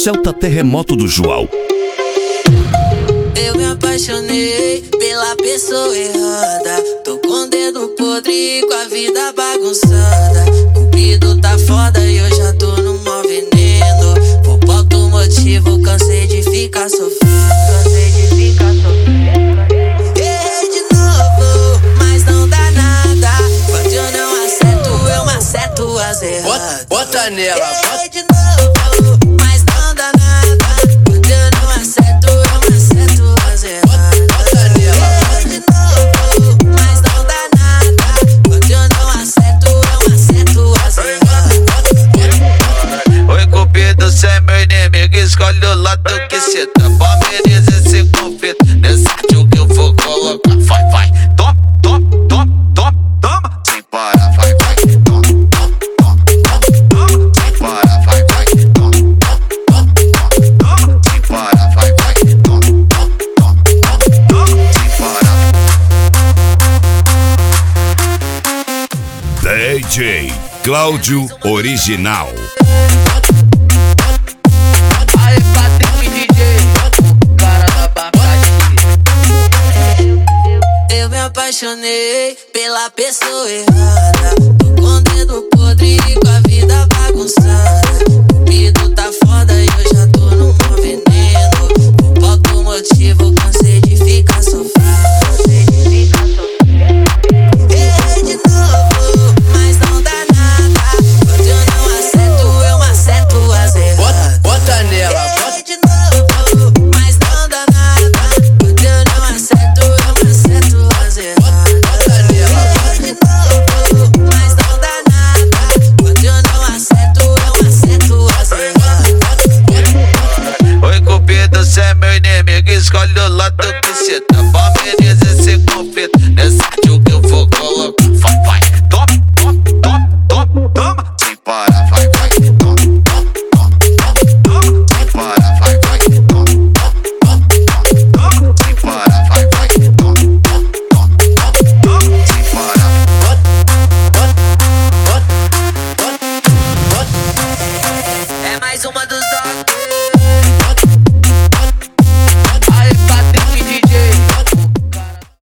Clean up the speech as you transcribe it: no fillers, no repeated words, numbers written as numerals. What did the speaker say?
Celta Terremoto do João. Eu me apaixonei pela pessoa errada. Tô com o dedo podre, com a vida bagunçada. Cupido tá foda e eu já tô no mau veneno. Por pouco motivo, cansei de ficar sofrendo. Errei de novo, mas não dá nada. Quando eu não acerto, eu acerto as erradas. Bota nela, Errei de novo, mas não dá nada. Quando eu não acerto, eu acerto as erradas. bota nela. Errei de novo, mas não dá nada. Quando eu não acerto, eu acerto as erradas. Oi, Cupido, cê é meu inimigo. Escolhe o lado que cê tá. Palmeiras esse conflito. Nesse tio que eu vou colocar. Vai, vai. Toma, toma, toma, toma, toma. Sem parar, vai, vai. Toma, toma, toma, toma, toma. Sem parar, vai, vai. Toma, toma, toma, toma. Sem parar, vai, vai. Toma, toma, toma, toma. Sem parar. DJ Cláudio Original. Aê, Patrick DJ, o cara da bagagem. Eu me apaixonei pela pessoa errada.